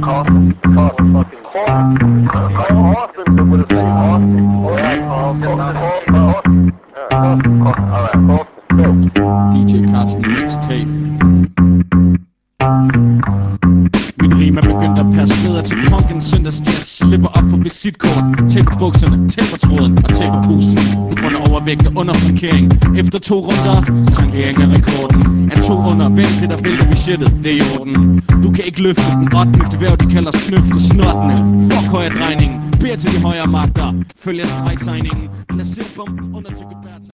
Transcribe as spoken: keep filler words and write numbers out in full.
Carson, Carson, fucking Carson. Carson would have said Carson. Alright, Carson, Carson. Carson, Carson, alright, Carson. D J Carsten Mixtape. Mit rim er begyndt at passe bedre til punken. Søndagsjazz slipper op for visitkort. Taper bukserne, taper tråden og taper pusten. På grund af overvægt og underfrankering. Efter to runder, tankering af rekorden. Er to under, vælg det der vælter budgettet, det er i orden. Du kan ikke løfte den ottende dværg, de kalder snøfte snottende. Fuck højre drejningen, beder til de højere magter. Følger stregtegningen, placer bomben under til